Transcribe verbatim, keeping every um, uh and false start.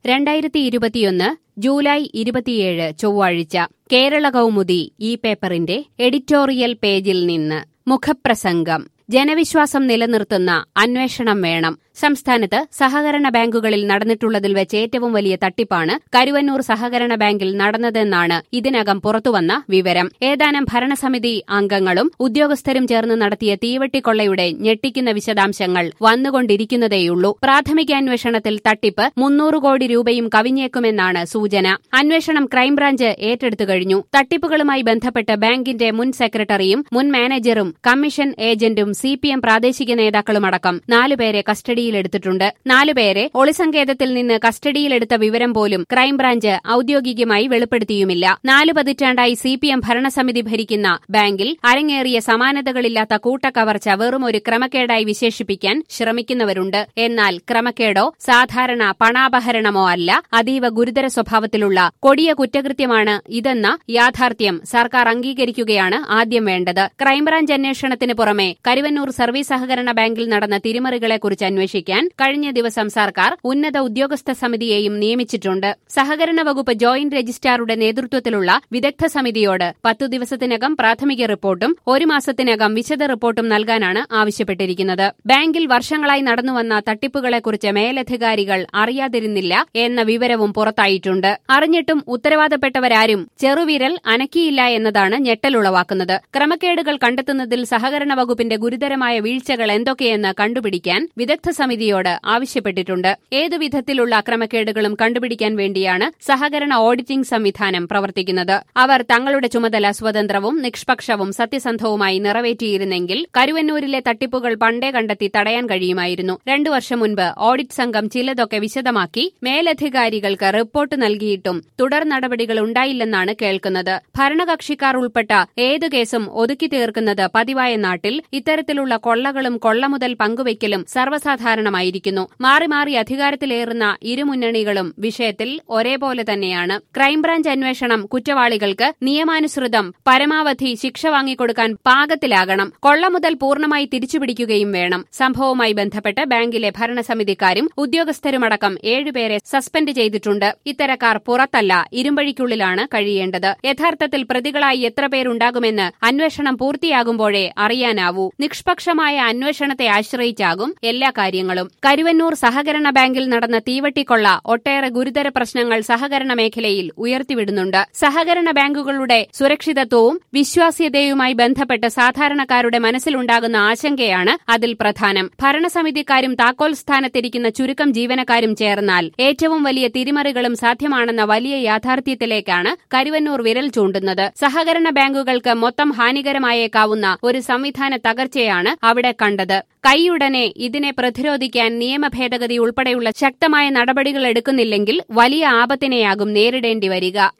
രണ്ടായിരത്തി ഇരുപത്തിയൊന്ന് ജൂലൈ ഇരുപത്തിയേഴ് ചൊവ്വാഴ്ച കേരള കൗമുദി ഈ പേപ്പറിന്റെ എഡിറ്റോറിയൽ പേജിൽ നിന്ന് മുഖപ്രസംഗം. ജനവിശ്വാസം നിലനിർത്തുന്ന അന്വേഷണം വേണം. സംസ്ഥാനത്ത് സഹകരണ ബാങ്കുകളിൽ നടന്നിട്ടുള്ളതിൽ വെച്ച് ഏറ്റവും വലിയ തട്ടിപ്പാണ് കരുവന്നൂർ സഹകരണ ബാങ്കിൽ നടന്നതെന്നാണ് ഇതിനകം പുറത്തുവന്ന വിവരം. ഏതാനും ഭരണസമിതി അംഗങ്ങളും ഉദ്യോഗസ്ഥരും ചേർന്ന് നടത്തിയ തീവെട്ടിക്കൊള്ളയുടെ ഞെട്ടിക്കുന്ന വിശദാംശങ്ങൾ വന്നുകൊണ്ടിരിക്കുന്നതേയുള്ളൂ. പ്രാഥമികാന്വേഷണത്തിൽ തട്ടിപ്പ് മുന്നൂറ് കോടി രൂപയും കവിഞ്ഞേക്കുമെന്നാണ് സൂചന. അന്വേഷണം ക്രൈംബ്രാഞ്ച് ഏറ്റെടുത്തു കഴിഞ്ഞു. തട്ടിപ്പുകളുമായി ബന്ധപ്പെട്ട് ബാങ്കിന്റെ മുൻ സെക്രട്ടറിയും മുൻ മാനേജറും കമ്മീഷൻ ഏജന്റും സി പി എം പ്രാദേശിക നേതാക്കളുമടക്കം നാലുപേരെ കസ്റ്റഡിയിലെടുത്തിട്ടുണ്ട്. നാലുപേരെ ഒളിസങ്കേതത്തിൽ നിന്ന് കസ്റ്റഡിയിലെടുത്ത വിവരം പോലും ക്രൈംബ്രാഞ്ച് ഔദ്യോഗികമായി വെളിപ്പെടുത്തിയുമില്ല. നാലു പതിറ്റാണ്ടായി സി പി എം ഭരണസമിതി ഭരിക്കുന്ന ബാങ്കിൽ അരങ്ങേറിയ സമാനതകളില്ലാത്ത കൂട്ടക്കവർച്ച വെറും ഒരു ക്രമക്കേടായി വിശേഷിപ്പിക്കാൻ ശ്രമിക്കുന്നവരുണ്ട്. എന്നാൽ ക്രമക്കേടോ സാധാരണ പണാപഹരണമോ അല്ല, അതീവ ഗുരുതര സ്വഭാവത്തിലുള്ള കൊടിയ കുറ്റകൃത്യമാണ് ഇതെന്ന യാഥാർത്ഥ്യം സർക്കാർ അംഗീകരിക്കുകയാണ് ആദ്യം വേണ്ടത്. ക്രൈംബ്രാഞ്ച് അന്വേഷണത്തിന് പുറമെ കരുവന്നൂർ സർവീസ് സഹകരണ ബാങ്കിൽ നടന്ന തിരിമറികളെക്കുറിച്ച് അന്വേഷിക്കാൻ കഴിഞ്ഞ ദിവസം സർക്കാർ ഉന്നത ഉദ്യോഗസ്ഥ സമിതിയെയും നിയമിച്ചിട്ടുണ്ട്. സഹകരണ വകുപ്പ് ജോയിന്റ് രജിസ്ട്രാറുടെ നേതൃത്വത്തിലുള്ള വിദഗ്ധ സമിതിയോട് പത്തു ദിവസത്തിനകം പ്രാഥമിക റിപ്പോർട്ടും ഒരു മാസത്തിനകം വിശദ റിപ്പോർട്ടും നൽകാനാണ് ആവശ്യപ്പെട്ടിരിക്കുന്നത്. ബാങ്കിൽ വർഷങ്ങളായി നടന്നുവന്ന തട്ടിപ്പുകളെക്കുറിച്ച് മേലധികാരികൾ അറിയാതിരുന്നില്ല എന്ന വിവരവും പുറത്തായിട്ടുണ്ട്. അറിഞ്ഞിട്ടും ഉത്തരവാദപ്പെട്ടവരാരും ചെറുവിരൽ അനക്കിയില്ല എന്നതാണ് ഞെട്ടലുളവാക്കുന്നത്. ക്രമക്കേടുകൾ കണ്ടെത്തുന്നതിൽ സഹകരണ വകുപ്പിന്റെ ഗുരുതരമായ വീഴ്ചകൾ എന്തൊക്കെയെന്ന് കണ്ടുപിടിക്കാൻ വിദഗ്ധ സമിതിയോട് ആവശ്യപ്പെട്ടിട്ടുണ്ട്. ഏതു വിധത്തിലുള്ള ക്രമക്കേടുകളും കണ്ടുപിടിക്കാൻ വേണ്ടിയാണ് സഹകരണ ഓഡിറ്റിംഗ് സംവിധാനം പ്രവർത്തിക്കുന്നത്. അവർ തങ്ങളുടെ ചുമതല സ്വതന്ത്രവും നിഷ്പക്ഷവും സത്യസന്ധവുമായി നിറവേറ്റിയിരുന്നെങ്കിൽ കരുവന്നൂരിലെ തട്ടിപ്പുകൾ പണ്ടേ കണ്ടെത്തി തടയാൻ കഴിയുമായിരുന്നു. രണ്ടു വർഷം മുൻപ് ഓഡിറ്റ് സംഘം ചിലതൊക്കെ വിശദമാക്കി മേലധികാരികൾക്ക് റിപ്പോർട്ട് നൽകിയിട്ടും തുടർ നടപടികൾ ഉണ്ടായില്ലെന്നാണ് കേൾക്കുന്നത്. ഭരണകക്ഷിക്കാർ ഉൾപ്പെട്ട ഏതു കേസും ഒതുക്കി തീർക്കുന്നത് പതിവായ നാട്ടിൽ ഇത്തരത്തിലുള്ള കൊള്ളകളും കൊള്ളമുതൽ പങ്കുവയ്ക്കലും സർവ്വസാധാരണമായിരിക്കുന്നു. മാറി മാറി അധികാരത്തിലേറുന്ന ഇരുമുന്നണികളും വിഷയത്തിൽ ഒരേപോലെ തന്നെയാണ്. ക്രൈംബ്രാഞ്ച് അന്വേഷണം കുറ്റവാളികൾക്ക് നിയമാനുസൃതം പരമാവധി ശിക്ഷ വാങ്ങിക്കൊടുക്കാൻ പാകത്തിലാകണം. കൊള്ളമുതൽ പൂർണ്ണമായി തിരിച്ചുപിടിക്കുകയും വേണം. സംഭവവുമായി ബന്ധപ്പെട്ട് ബാങ്കിലെ ഭരണസമിതിക്കാരും ഉദ്യോഗസ്ഥരുമടക്കം ഏഴുപേരെ സസ്പെൻഡ് ചെയ്തിട്ടുണ്ട്. ഇത്തരക്കാർ പുറത്തല്ല, ഇരുമ്പഴിക്കുള്ളിലാണ് കഴിയേണ്ടത്. യഥാർത്ഥത്തിൽ പ്രതികളായി എത്ര പേരുണ്ടാകുമെന്ന് അന്വേഷണം പൂർത്തിയാകുമ്പോഴേ അറിയാനാവൂ. നിഷ്പക്ഷമായ അന്വേഷണത്തെ ആശ്രയിച്ചാകും എല്ലാ കാര്യങ്ങളും. കരുവന്നൂർ സഹകരണ ബാങ്കിൽ നടന്ന തീവെട്ടിക്കൊള്ള ഒട്ടേറെ ഗുരുതര പ്രശ്നങ്ങൾ സഹകരണ മേഖലയിൽ ഉയർത്തിവിടുന്നുണ്ട്. സഹകരണ ബാങ്കുകളുടെ സുരക്ഷിതത്വവും വിശ്വാസ്യതയുമായി ബന്ധപ്പെട്ട് സാധാരണക്കാരുടെ മനസ്സിലുണ്ടാകുന്ന ആശങ്കയാണ് അതിൽ പ്രധാനം. ഭരണസമിതിക്കാരും താക്കോൽ സ്ഥാനത്തിരിക്കുന്ന ചുരുക്കം ജീവനക്കാരും ചേർന്നാൽ ഏറ്റവും വലിയ തിരിമറികളും സാധ്യമാണെന്ന വലിയ യാഥാർത്ഥ്യത്തിലേക്കാണ് കരുവന്നൂർ വിരൽ ചൂണ്ടുന്നത്. സഹകരണ ബാങ്കുകൾക്ക് മൊത്തം ഹാനികരമായേക്കാവുന്ന ഒരു സംവിധാന തകർച്ചയാണ് അവിടെ കണ്ടത്. കൈയുടനെ ഇതിനെ പ്രതിരോധിക്കാൻ നിയമ ഭേദഗതി ഉൾപ്പെടെയുള്ള ശക്തമായ നടപടികൾ എടുക്കുന്നില്ലെങ്കിൽ വലിയ ആപത്തിനെയാകും നേരിടേണ്ടി വരിക.